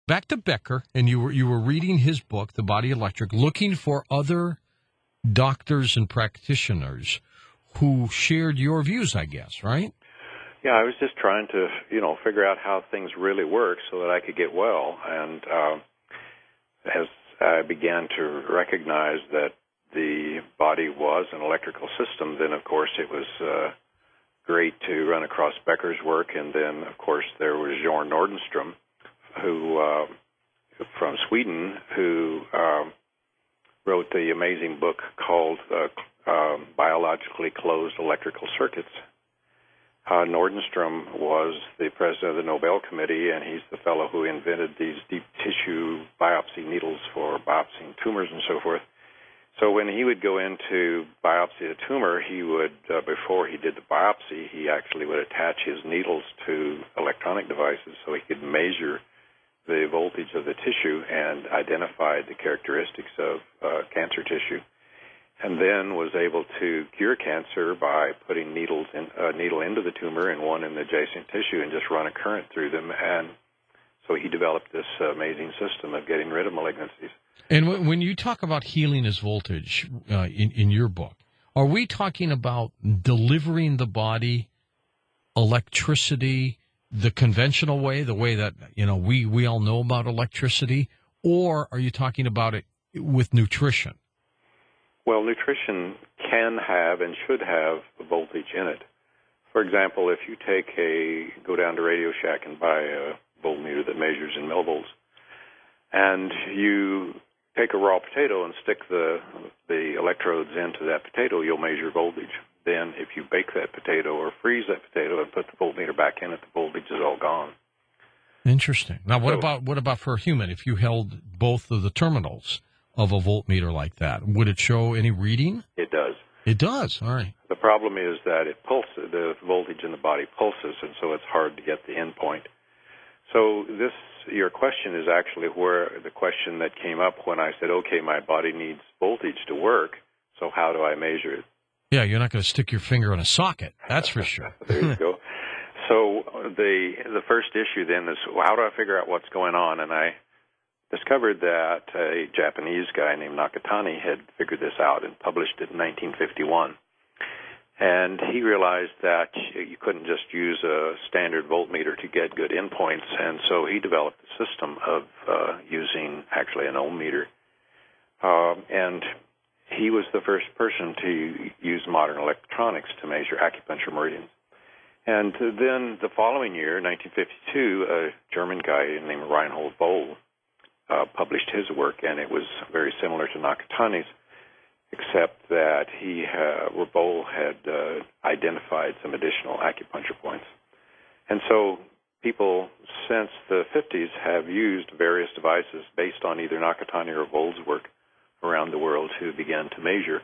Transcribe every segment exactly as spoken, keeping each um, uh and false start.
back to Becker, and you were you were reading his book, The Body Electric, looking for other doctors and practitioners who shared your views, I guess, right? Yeah, I was just trying to, you know, figure out how things really work so that I could get well. And uh, as I began to recognize that the body was an electrical system, then, of course, it was uh, great to run across Becker's work. And then, of course, there was Bjorn Nordenstrom, who uh, from Sweden, who uh, wrote the amazing book called uh, uh, Biologically Closed Electrical Circuits. Uh, Nordenstrom was the president of the Nobel Committee, and he's the fellow who invented these deep tissue biopsy needles for biopsying tumors and so forth. So when he would go into biopsy a tumor, he would, uh, before he did the biopsy, he actually would attach his needles to electronic devices so he could measure the voltage of the tissue and identify the characteristics of uh, cancer tissue, and then was able to cure cancer by putting needles in, a needle into the tumor and one in the adjacent tissue and just run a current through them. And so he developed this amazing system of getting rid of malignancies. And w- when you talk about healing as voltage uh, in, in your book, are we talking about delivering the body electricity the conventional way, the way that, you know, we, we all know about electricity, or are you talking about it with nutrition? Well, nutrition can have and should have voltage in it. For example, if you take a, go down to Radio Shack and buy a voltmeter that measures in millivolts, and you take a raw potato and stick the the electrodes into that potato, you'll measure voltage. Then if you bake that potato or freeze that potato and put the voltmeter back in it, the voltage is all gone. Interesting. Now, what So, about what about for a human? If you held both of the terminals of a voltmeter like that, would it show any reading? It does. It does. All right. The problem is that it pulses, the voltage in the body pulses, and so it's hard to get the endpoint. So this, your question is actually where the question that came up when I said, okay, my body needs voltage to work, so how do I measure it? Yeah, you're not going to stick your finger in a socket. That's for sure. There you go. So the the first issue then is, well, how do I figure out what's going on? And I discovered that a Japanese guy named Nakatani had figured this out and published it in nineteen fifty-one. And he realized that you couldn't just use a standard voltmeter to get good endpoints, and so he developed a system of uh, using actually an ohm meter. Uh, and he was the first person to use modern electronics to measure acupuncture meridians. And then the following year, nineteen fifty-two, a German guy named Reinhold Bohl uh, published his work, and it was very similar to Nakatani's, except that he, uh, Bohl had uh, identified some additional acupuncture points. And so people since the fifties have used various devices based on either Nakatani or Bohl's work around the world to begin to measure.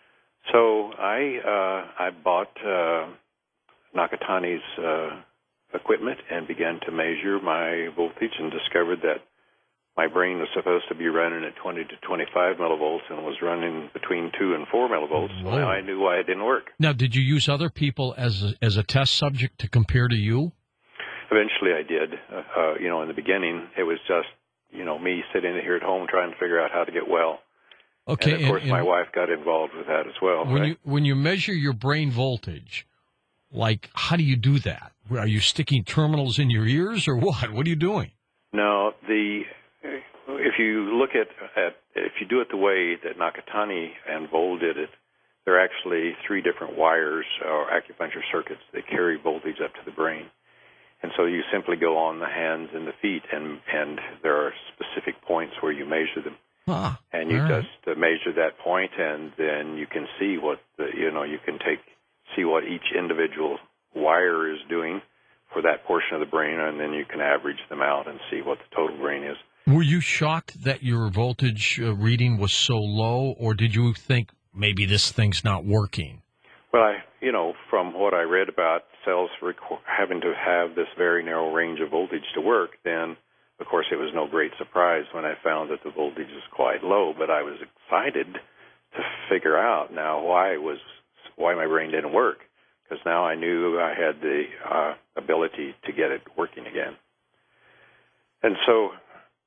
So I uh, I bought uh, Nakatani's uh, equipment and began to measure my voltage and discovered that my brain was supposed to be running at twenty to twenty-five millivolts and was running between two and four millivolts. Whoa. So now I knew why it didn't work. Now, did you use other people as a, as a test subject to compare to you? Eventually I did. Uh, uh, you know, in the beginning, it was just, you know, me sitting here at home trying to figure out how to get well. Okay, and, of course, and, my and wife got involved with that as well. When right? you when you measure your brain voltage, like, how do you do that? Are you sticking terminals in your ears or what? What are you doing? No, the if you look at, at if you do it the way that Nakatani and Bohl did it, there are actually three different wires or acupuncture circuits that carry voltage up to the brain. And so you simply go on the hands and the feet, and, and there are specific points where you measure them. Ah, and you right. just uh, measure that point, and then you can see what the, you know. You can take see what each individual wire is doing for that portion of the brain, and then you can average them out and see what the total brain is. Were you shocked that your voltage uh, reading was so low, or did you think maybe this thing's not working? Well, I, you know, from what I read about cells requ- having to have this very narrow range of voltage to work, then, of course, it was no great surprise when I found that the voltage was quite low, but I was excited to figure out now why it was why my brain didn't work, because now I knew I had the uh, ability to get it working again. And so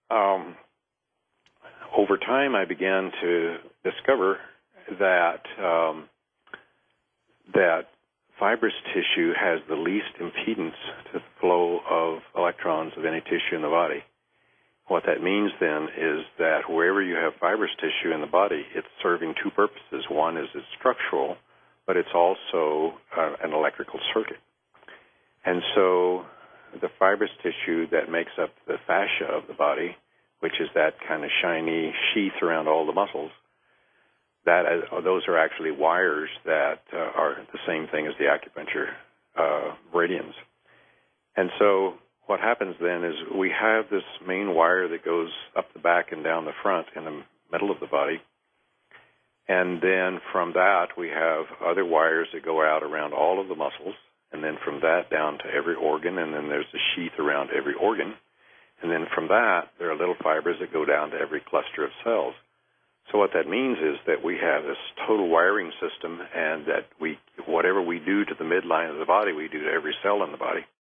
um, over time, I began to discover that um, that fibrous tissue has the least impedance to the flow of electrons of any tissue in the body. What that means then is that wherever you have fibrous tissue in the body, it's serving two purposes. One is it's structural, but it's also uh, an electrical circuit. And so the fibrous tissue that makes up the fascia of the body, which is that kind of shiny sheath around all the muscles, that uh, those are actually wires that uh, are the same thing as the acupuncture uh, radians. And so what happens then is we have this main wire that goes up the back and down the front in the middle of the body. And then from that, we have other wires that go out around all of the muscles. And then from that down to every organ. And then there's a sheath around every organ. And then from that, there are little fibers that go down to every cluster of cells. So what that means is that we have this total wiring system, and that we, whatever we do to the midline of the body, we do to every cell in the body.